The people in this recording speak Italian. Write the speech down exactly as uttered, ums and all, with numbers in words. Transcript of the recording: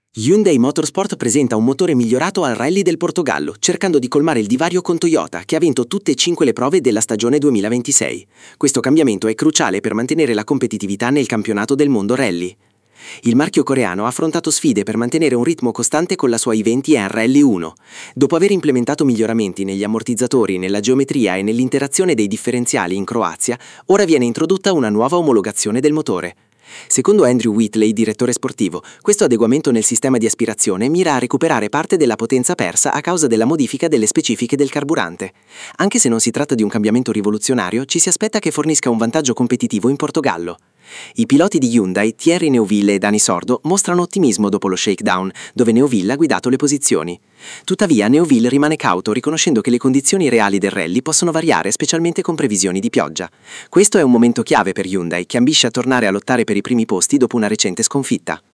Hyundai Motorsport presenta un motore migliorato al Rally del Portogallo, cercando di colmare il divario con Toyota, che ha vinto tutte e cinque le prove della stagione duemilaventisei. Questo cambiamento è cruciale per mantenere la competitività nel campionato del mondo rally. Il marchio coreano ha affrontato sfide per mantenere un ritmo costante con la sua i venti R Rally uno. Dopo aver implementato miglioramenti negli ammortizzatori, nella geometria e nell'interazione dei differenziali in Croazia, ora viene introdotta una nuova omologazione del motore. Secondo Andrew Whitley, direttore sportivo, questo adeguamento nel sistema di aspirazione mira a recuperare parte della potenza persa a causa della modifica delle specifiche del carburante. Anche se non si tratta di un cambiamento rivoluzionario, ci si aspetta che fornisca un vantaggio competitivo in Portogallo. I piloti di Hyundai, Thierry Neuville e Dani Sordo, mostrano ottimismo dopo lo shakedown, dove Neuville ha guidato le posizioni. Tuttavia, Neuville rimane cauto, riconoscendo che le condizioni reali del rally possono variare, specialmente con previsioni di pioggia. Questo è un momento chiave per Hyundai, che ambisce a tornare a lottare per i primi posti dopo una recente sconfitta.